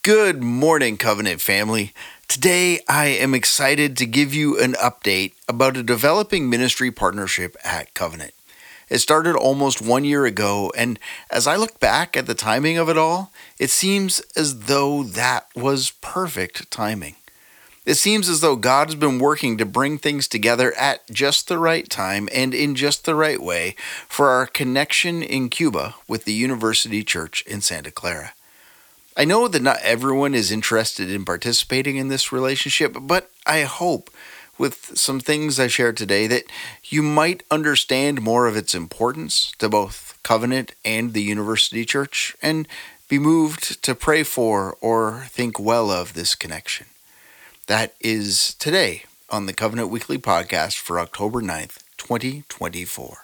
Good morning, Covenant family. Today, I am excited to give you an update about a developing ministry partnership at Covenant. It started almost 1 year ago, and as I look back at the timing of it all, it seems as though that was perfect timing. It seems as though God has been working to bring things together at just the right time and in just the right way for our connection in Cuba with the University Church in Santa Clara. I know that not everyone is interested in participating in this relationship, but I hope with some things I share today that you might understand more of its importance to both Covenant and the University Church and be moved to pray for or think well of this connection. That is today on the Covenant Weekly Podcast for October 9th, 2024.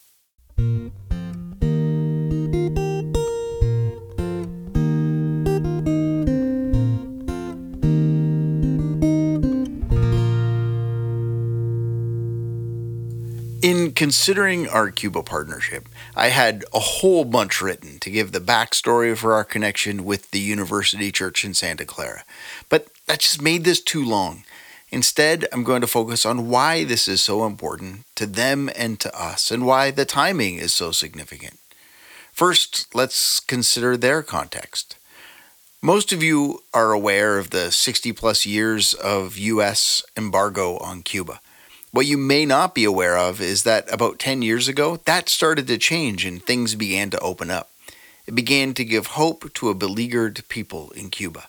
In considering our Cuba partnership, I had a whole bunch written to give the backstory for our connection with the University Church in Santa Clara, but that just made this too long. Instead, I'm going to focus on why this is so important to them and to us, and why the timing is so significant. First, let's consider their context. Most of you are aware of the 60-plus years of U.S. embargo on Cuba. What you may not be aware of is that about 10 years ago, that started to change and things began to open up. It began to give hope to a beleaguered people in Cuba.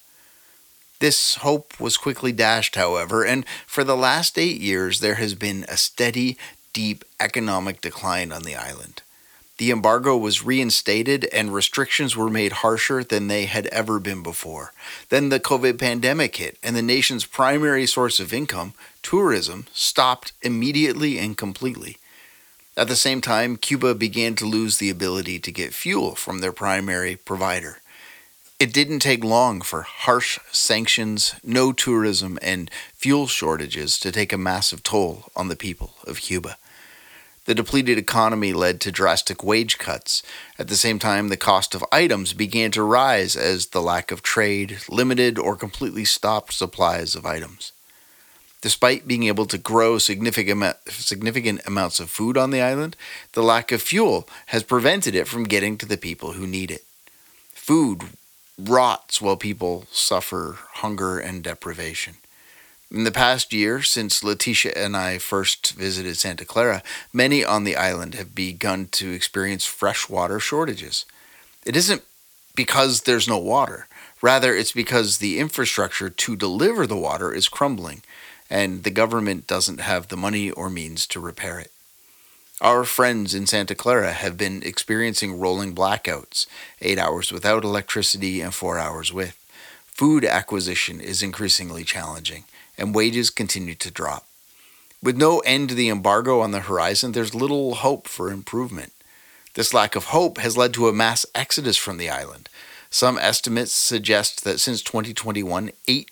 This hope was quickly dashed, however, and for the last 8 years, there has been a steady, deep economic decline on the island. The embargo was reinstated and restrictions were made harsher than they had ever been before. Then the COVID pandemic hit and the nation's primary source of income, tourism, stopped immediately and completely. At the same time, Cuba began to lose the ability to get fuel from their primary provider. It didn't take long for harsh sanctions, no tourism, and fuel shortages to take a massive toll on the people of Cuba. The depleted economy led to drastic wage cuts. At the same time, the cost of items began to rise as the lack of trade limited or completely stopped supplies of items. Despite being able to grow significant amounts of food on the island, the lack of fuel has prevented it from getting to the people who need it. Food rots while people suffer hunger and deprivation. In the past year, since Leticia and I first visited Santa Clara, many on the island have begun to experience freshwater shortages. It isn't because there's no water. Rather, it's because the infrastructure to deliver the water is crumbling, and the government doesn't have the money or means to repair it. Our friends in Santa Clara have been experiencing rolling blackouts, 8 hours without electricity and 4 hours with. Food acquisition is increasingly challenging, and wages continue to drop. With no end to the embargo on the horizon, there's little hope for improvement. This lack of hope has led to a mass exodus from the island. Some estimates suggest that since 2021,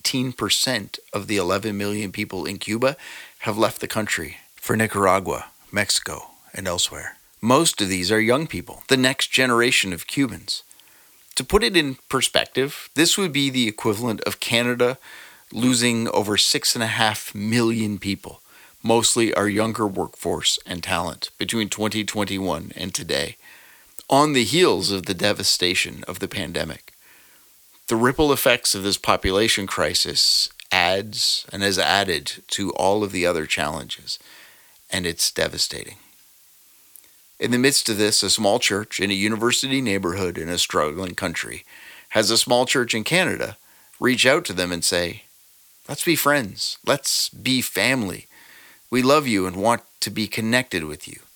18% of the 11 million people in Cuba have left the country for Nicaragua, Mexico, and elsewhere. Most of these are young people, the next generation of Cubans. To put it in perspective, this would be the equivalent of Canada losing over 6.5 million people, mostly our younger workforce and talent, between 2021 and today, on the heels of the devastation of the pandemic. The ripple effects of this population crisis has added to all of the other challenges, and it's devastating. In the midst of this, a small church in a university neighborhood in a struggling country has a small church in Canada reach out to them and say, "Let's be friends. Let's be family. We love you and want to be connected with you."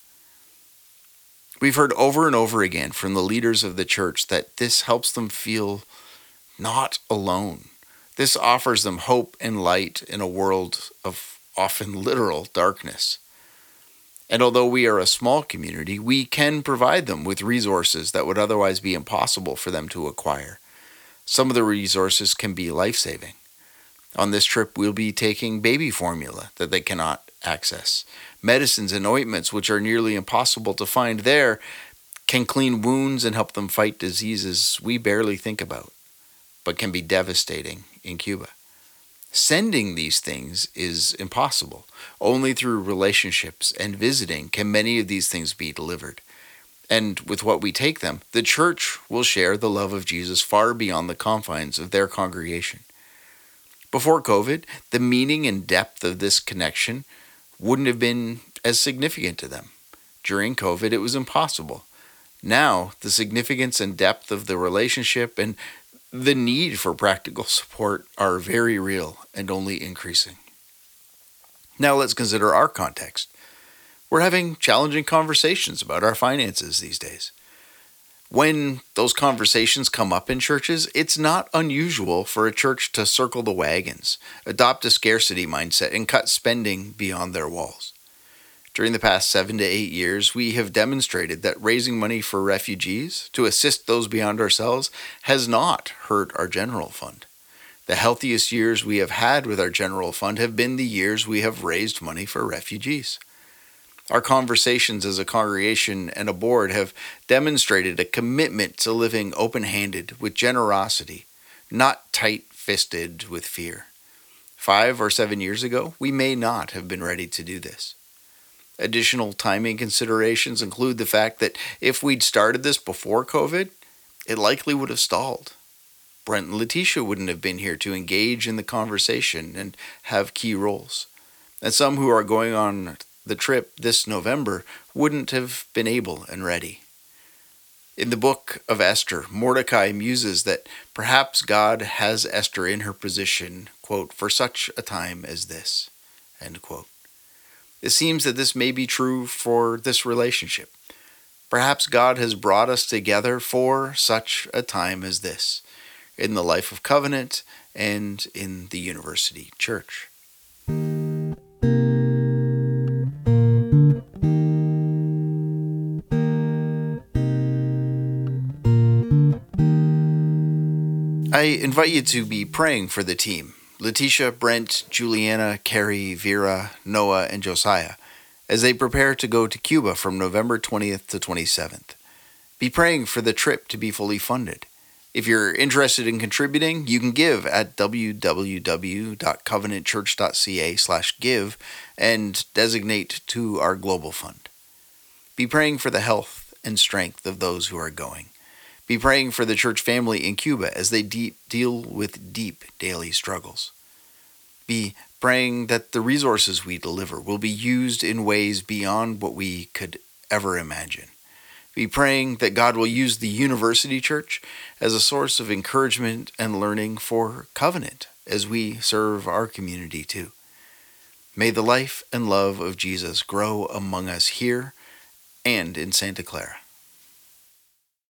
We've heard over and over again from the leaders of the church that this helps them feel not alone. This offers them hope and light in a world of often literal darkness. And although we are a small community, we can provide them with resources that would otherwise be impossible for them to acquire. Some of the resources can be life-saving. On this trip, we'll be taking baby formula that they cannot access. Medicines and ointments, which are nearly impossible to find there, can clean wounds and help them fight diseases we barely think about. but can be devastating in Cuba. Sending these things is impossible. Only through relationships and visiting can many of these things be delivered. And with what we take them, the church will share the love of Jesus far beyond the confines of their congregation. Before COVID, the meaning and depth of this connection wouldn't have been as significant to them. During COVID, it was impossible. Now, the significance and depth of the relationship and the need for practical support are very real and only increasing. Now let's consider our context. We're having challenging conversations about our finances these days. When those conversations come up in churches, it's not unusual for a church to circle the wagons, adopt a scarcity mindset, and cut spending beyond their walls. During the past 7 to 8 years, we have demonstrated that raising money for refugees to assist those beyond ourselves has not hurt our general fund. The healthiest years we have had with our general fund have been the years we have raised money for refugees. Our conversations as a congregation and a board have demonstrated a commitment to living open-handed with generosity, not tight-fisted with fear. 5 or 7 years ago, we may not have been ready to do this. Additional timing considerations include the fact that if we'd started this before COVID, it likely would have stalled. Brent and Letitia wouldn't have been here to engage in the conversation and have key roles. And some who are going on the trip this November wouldn't have been able and ready. In the book of Esther, Mordecai muses that perhaps God has Esther in her position, quote, for such a time as this, end quote. It seems that this may be true for this relationship. Perhaps God has brought us together for such a time as this, in the life of Covenant and in the University Church. I invite you to be praying for the team, Letitia, Brent, Juliana, Carrie, Vera, Noah, and Josiah, as they prepare to go to Cuba from November 20th to 27th. Be praying for the trip to be fully funded. If you're interested in contributing, you can give at www.covenantchurch.ca/give and designate to our global fund. Be praying for the health and strength of those who are going. Be praying for the church family in Cuba as they deal with deep daily struggles. Be praying that the resources we deliver will be used in ways beyond what we could ever imagine. Be praying that God will use the University Church as a source of encouragement and learning for Covenant as we serve our community too. May the life and love of Jesus grow among us here and in Santa Clara.